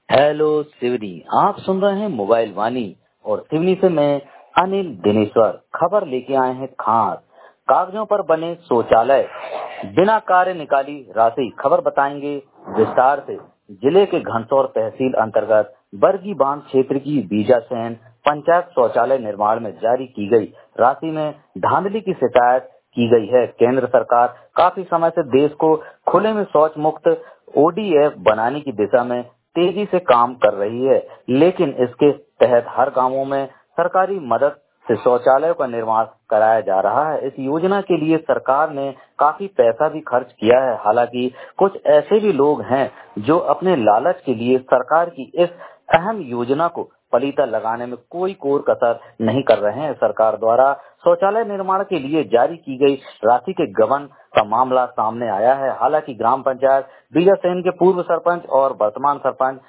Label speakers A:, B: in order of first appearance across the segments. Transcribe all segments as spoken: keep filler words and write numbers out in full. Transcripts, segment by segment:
A: Hello Seoni, आप सुन रहे हैं मोबाइल वाणी और सिवनी से मैं अनिल दिनेश्वर खबर लेके आए हैं खास कागजों पर बने शौचालय बिना कार्य निकाली राशि। खबर बताएंगे विस्तार से। जिले के घनसौर तहसील अंतर्गत बरगी बांध क्षेत्र की बीजासैन पंचायत शौचालय निर्माण में जारी की गई राशि में धांधली की शिकायत की गई है। केंद्र सरकार काफी समय से देश को खुले में शौच मुक्त ओडीएफ बनाने की दिशा में तेजी से काम कर रही है, लेकिन इसके तहत हर गांवों में सरकारी मदद से शौचालयों का निर्माण कराया जा रहा है। इस योजना के लिए सरकार ने काफी पैसा भी खर्च किया है। हालांकि कुछ ऐसे भी लोग हैं जो अपने लालच के लिए सरकार की इस अहम योजना को पलीता लगाने में कोई कोर कसर नहीं कर रहे हैं। सरकार द्वारा शौचालय निर्माण के लिए जारी की गई राशि के गबन का मामला सामने आया है। हालांकि ग्राम पंचायत बीजासैन के पूर्व सरपंच और वर्तमान सरपंच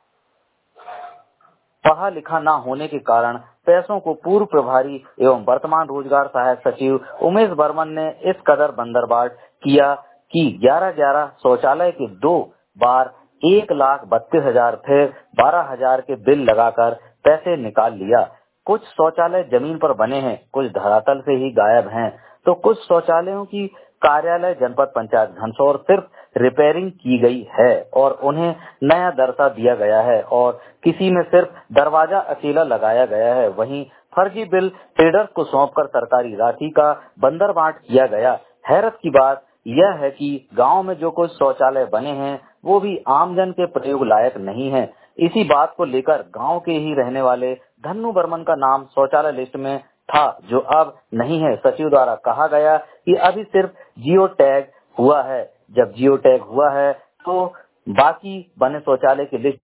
A: पढ़ा लिखा न होने के कारण पैसों को पूर्व प्रभारी एवं वर्तमान रोजगार सहायक सचिव उमेश बर्मन ने इस कदर बंदरबाट किया कि ग्यारह ग्यारह शौचालय के दो बार एक लाख बत्तीस हजार फिर बारह हजार के बिल लगाकर पैसे निकाल लिया। कुछ शौचालय जमीन पर बने हैं, कुछ धरातल से ही गायब हैं, तो कुछ शौचालयों की कार्यालय जनपद पंचायत घनसौर सिर्फ रिपेयरिंग की गई है और उन्हें नया दर्जा दिया गया है और किसी में सिर्फ दरवाजा अकेला लगाया गया है। वहीं फर्जी बिल ट्रेडर्स को सौंपकर सरकारी राशि का बंदरबाट किया गया। हैरत की बात यह है कि गांव में जो कुछ शौचालय बने हैं वो भी आमजन के प्रयोग लायक नहीं है। इसी बात को लेकर गांव के ही रहने वाले धन्नू बर्मन का नाम शौचालय लिस्ट में था, जो अब नहीं है। सचिव द्वारा कहा गया कि अभी सिर्फ जियो टैग हुआ है। जब जियो टैग हुआ है तो बाकी बने शौचालय की लिस्ट